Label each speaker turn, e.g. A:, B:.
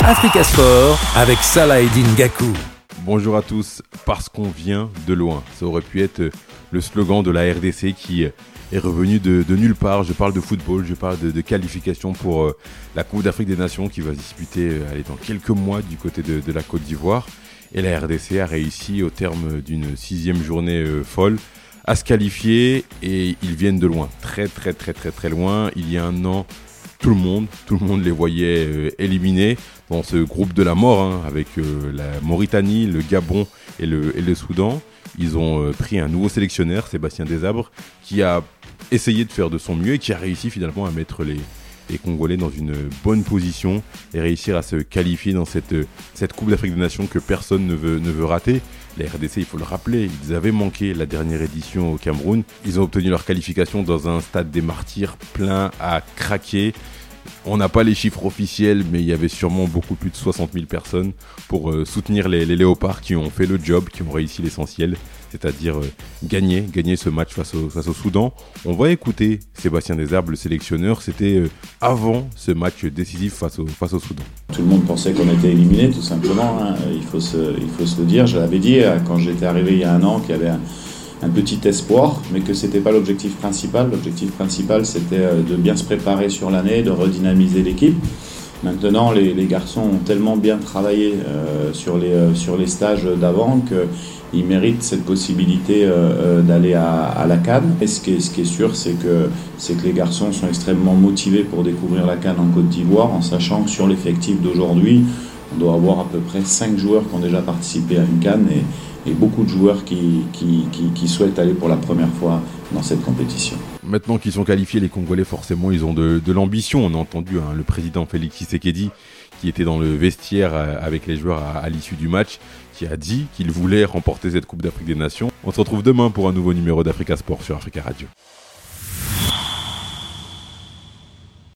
A: Africa Sport avec Salah Eddine Gakou.
B: Bonjour à tous, parce qu'on vient de loin. Ça aurait pu être le slogan de la RDC qui est revenu de nulle part. Je parle de football, je parle de qualification pour la Coupe d'Afrique des Nations qui va se disputer dans quelques mois du côté de la Côte d'Ivoire. Et la RDC a réussi au terme d'une 6e journée folle à se qualifier et ils viennent de loin, très loin. Il y a un an, tout le monde les voyait éliminés dans ce groupe de la mort avec la Mauritanie, le Gabon et le Soudan. Ils ont pris un nouveau sélectionneur, Sébastien Desabre, qui a essayé de faire de son mieux et qui a réussi finalement à mettre les Congolais dans une bonne position et réussir à se qualifier dans cette Coupe d'Afrique des Nations que personne ne veut rater. La RDC, il faut le rappeler, ils avaient manqué la dernière édition au Cameroun. Ils ont obtenu leur qualification dans un stade des Martyrs plein à craquer. On n'a pas les chiffres officiels, mais il y avait sûrement beaucoup plus de 60 000 personnes pour soutenir les Léopards qui ont fait le job, qui ont réussi l'essentiel, c'est-à-dire gagner ce match face au Soudan. On va écouter Sébastien Desabre, le sélectionneur. C'était avant ce match décisif face au Soudan.
C: Tout le monde pensait qu'on était éliminé, tout simplement. Il faut se le dire. Je l'avais dit quand j'étais arrivé il y a un an qu'il y avait un petit espoir, mais que c'était pas l'objectif principal. L'objectif principal, c'était de bien se préparer sur l'année, de redynamiser l'équipe. Maintenant, les garçons ont tellement bien travaillé sur les stages d'avant qu'ils méritent cette possibilité d'aller à la CAN. Et ce qui est sûr, c'est que les garçons sont extrêmement motivés pour découvrir la CAN en Côte d'Ivoire, en sachant que sur l'effectif d'aujourd'hui, on doit avoir à peu près 5 joueurs qui ont déjà participé à une CAN et beaucoup de joueurs qui souhaitent aller pour la première fois dans cette compétition.
B: Maintenant qu'ils sont qualifiés, les Congolais, forcément, ils ont de l'ambition. On a entendu le président Félix Tshisekedi, qui était dans le vestiaire avec les joueurs à l'issue du match, qui a dit qu'il voulait remporter cette Coupe d'Afrique des Nations. On se retrouve demain pour un nouveau numéro d'Africa Sport sur Africa Radio.